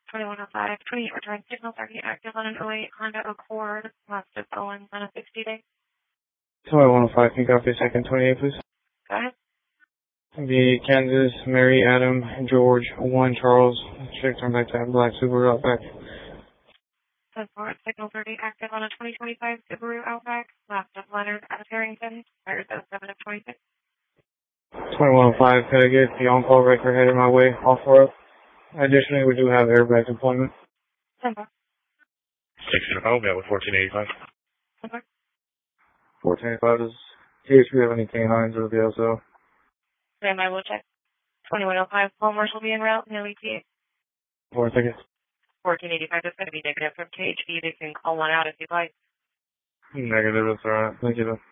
2105, 28 return signals are active on an '08 Honda Accord. Last of Owens on a 60-day. 2105, can you copy second 28, please? Go ahead. The Kansas, Mary, Adam, George, 1 Charles, check turn back to black Subaru Outback. 10-4, signals are active on a 2025 Subaru Outback. Last of Leonard out of Harrington. Fires 07 of 26. 2105, can I get the on-call record headed my way, off road? Additionally, we do have airbag deployment. 10-4. 6-5, we have a 1485. 10-4. 1485 is, in case we have any canines or the LSO. Standby, will check. 2105, Palmer's will be en route, no ETA. 4 tickets. 1485 is going to be negative from KHB. They can call one out if you'd like. Negative, that's alright. Thank you, though.